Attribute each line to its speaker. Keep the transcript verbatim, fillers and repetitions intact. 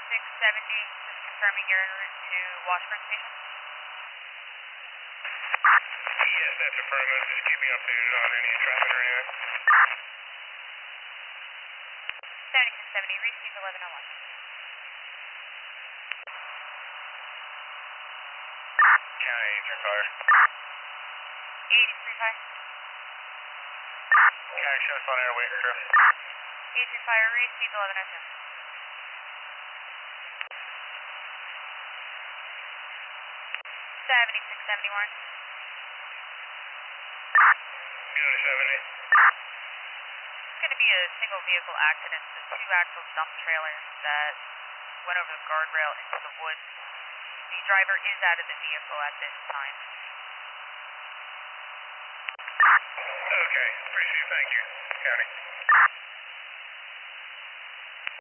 Speaker 1: seventy-six seventy, just confirming you're en route to Washburn Station.
Speaker 2: Yes, that's affirmative. Just keep me updated on any traffic or anything.
Speaker 1: seventy-six seventy, receive eleven oh one.
Speaker 2: County eighty-three fire.
Speaker 1: eighty-three fire.
Speaker 2: County sheriff's on air waiting through.
Speaker 1: eighty-three fire, receive eleven oh two. seventy-six seventy, Warren.
Speaker 2: County seventy.
Speaker 1: It's going to be a single vehicle accident, so two axle dump trailers that went over the guardrail into the woods. The driver is out of the vehicle at this time.
Speaker 2: Okay, appreciate it. Thank you, County.